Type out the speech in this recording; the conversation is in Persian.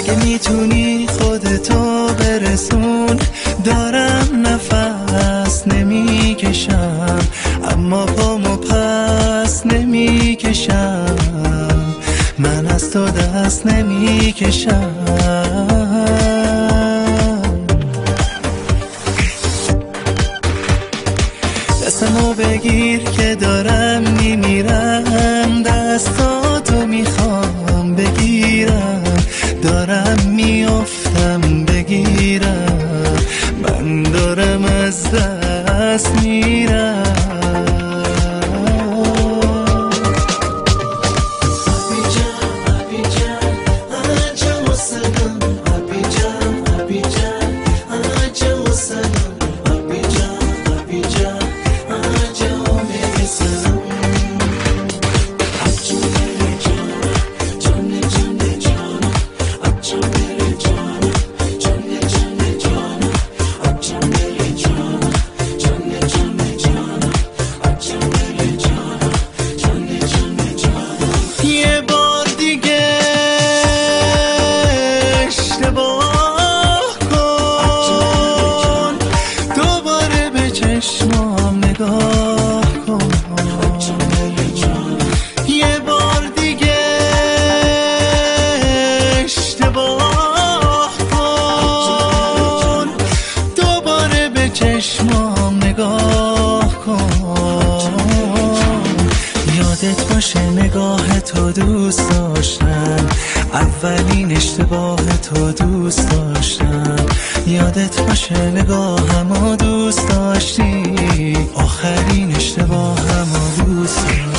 اگه میتونی خودتو برسون. دارم نفس نمیکشم اما پامو پس نمیکشم، من از تو دست نمیکشم. دستمو بگیر که دارم میمیرم، دستاتو میخوام بگیرم، دارم میافتم بگیرم، من دارم از دست میرم. چشمام نگاه کن، یه بار دیگه اشتباه کن، دوباره به چشمام نگاه کن. یادت باشه نگاه تو دوست داشتم، اولین اشتباه تو دوست داشتم. یادت باشه نگاهمو دوست داشتی، آخرین اشتباهمو دوست داشتی.